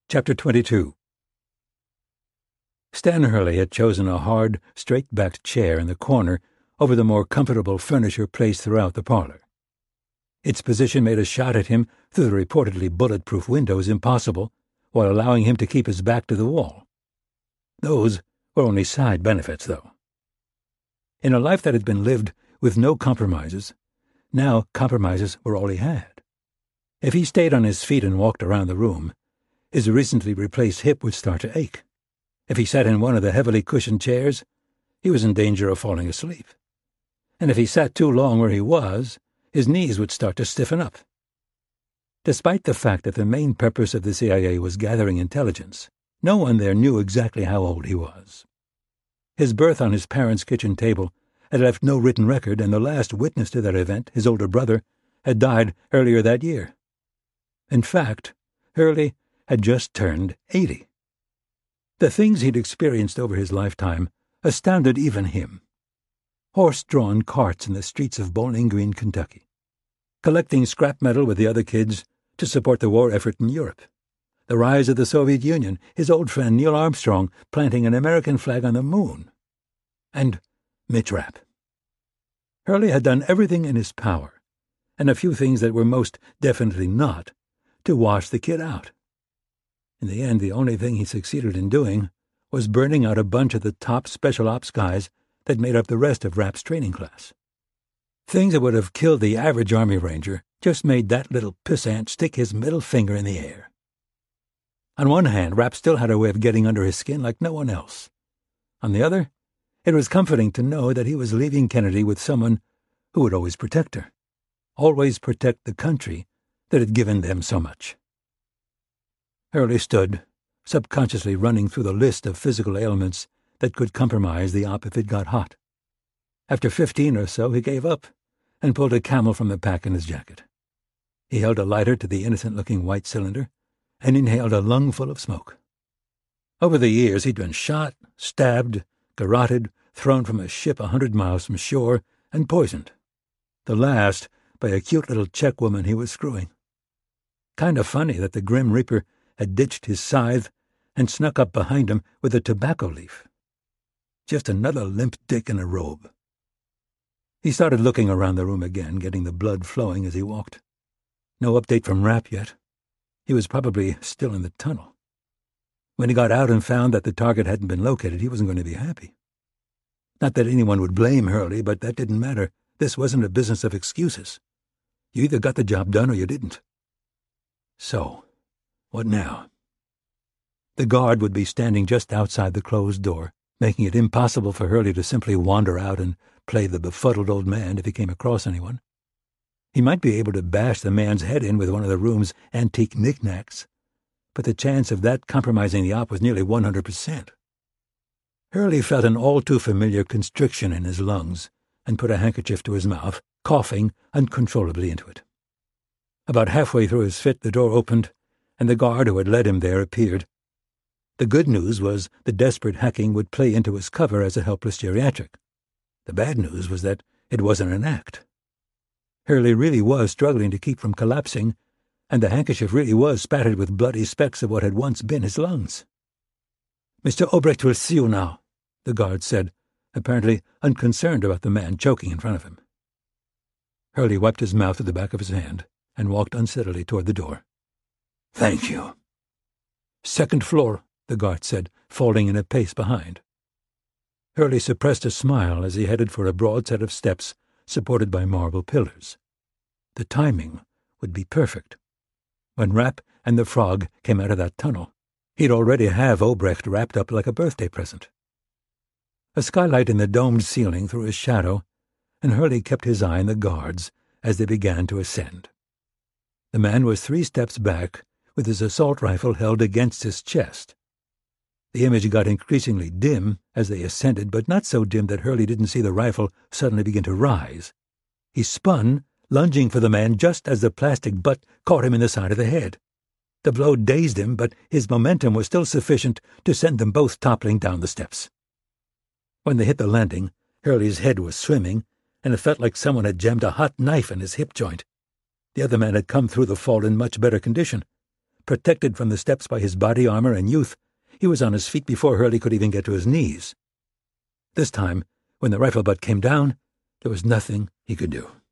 Chapter 22. Stan Hurley had chosen a hard, straight-backed chair in the corner over the more comfortable furniture placed throughout the parlor. Its position made a shot at him through the reportedly bulletproof windows impossible, while allowing him to keep his back to the wall. Those were only side benefits, though. In a life that had been lived with no compromises, now compromises were all he had. If he stayed on his feet and walked around the room, his recently replaced hip would start to ache. If he sat in one of the heavily cushioned chairs, he was in danger of falling asleep. And if he sat too long where he was, his knees would start to stiffen up. Despite the fact that the main purpose of the CIA was gathering intelligence, no one there knew exactly how old he was. His birth on his parents' kitchen table had left no written record, and the last witness to that event, his older brother, had died earlier that year. In fact, Hurley had just turned 80. The things he'd experienced over his lifetime astounded even him. Horse-drawn carts in the streets of Bowling Green, Kentucky, collecting scrap metal with the other kids to support the war effort in Europe, the rise of the Soviet Union, his old friend Neil Armstrong planting an American flag on the moon, and Mitch Rapp. Hurley had done everything in his power, and a few things that were most definitely not, to wash the kid out. In the end, the only thing he succeeded in doing was burning out a bunch of the top special ops guys that made up the rest of Rapp's training class. Things that would have killed the average Army Ranger just made that little pissant stick his middle finger in the air. On one hand, Rapp still had a way of getting under his skin like no one else. On the other, it was comforting to know that he was leaving Kennedy with someone who would always protect her, always protect the country that had given them so much. Hurley stood, subconsciously running through the list of physical ailments that could compromise the op if it got hot. After 15 or so, he gave up and pulled a Camel from the pack in his jacket. He held a lighter to the innocent-looking white cylinder and inhaled a lungful of smoke. Over the years, he'd been shot, stabbed, garroted, thrown from a ship 100 miles from shore, and poisoned. The last by a cute little Czech woman he was screwing. Kind of funny that the Grim Reaper had ditched his scythe and snuck up behind him with a tobacco leaf. Just another limp dick in a robe. He started looking around the room again, getting the blood flowing as he walked. No update from Rapp yet. He was probably still in the tunnel. When he got out and found that the target hadn't been located, he wasn't going to be happy. Not that anyone would blame Hurley, but that didn't matter. This wasn't a business of excuses. You either got the job done or you didn't. So, what now? The guard would be standing just outside the closed door, making it impossible for Hurley to simply wander out and play the befuddled old man if he came across anyone. He might be able to bash the man's head in with one of the room's antique knickknacks, but the chance of that compromising the op was nearly 100%. Hurley felt an all-too-familiar constriction in his lungs and put a handkerchief to his mouth, coughing uncontrollably into it. About halfway through his fit, the door opened, and the guard who had led him there appeared. The good news was the desperate hacking would play into his cover as a helpless geriatric. The bad news was that it wasn't an act. Hurley really was struggling to keep from collapsing, and the handkerchief really was spattered with bloody specks of what had once been his lungs. "Mr. Obrecht will see you now," the guard said, apparently unconcerned about the man choking in front of him. Hurley wiped his mouth with the back of his hand and walked unsteadily toward the door. "Thank you." "Second floor," the guard said, falling in a pace behind. Hurley suppressed a smile as he headed for a broad set of steps supported by marble pillars. The timing would be perfect. When Rapp and the Frog came out of that tunnel, he'd already have Obrecht wrapped up like a birthday present. A skylight in the domed ceiling threw a shadow, and Hurley kept his eye on the guards as they began to ascend. The man was 3 steps back, with his assault rifle held against his chest. The image got increasingly dim as they ascended, but not so dim that Hurley didn't see the rifle suddenly begin to rise. He spun, lunging for the man just as the plastic butt caught him in the side of the head. The blow dazed him, but his momentum was still sufficient to send them both toppling down the steps. When they hit the landing, Hurley's head was swimming, and it felt like someone had jammed a hot knife in his hip joint. The other man had come through the fall in much better condition, protected from the steps by his body armor and youth, he was on his feet before Hurley could even get to his knees. This time, when the rifle butt came down, there was nothing he could do.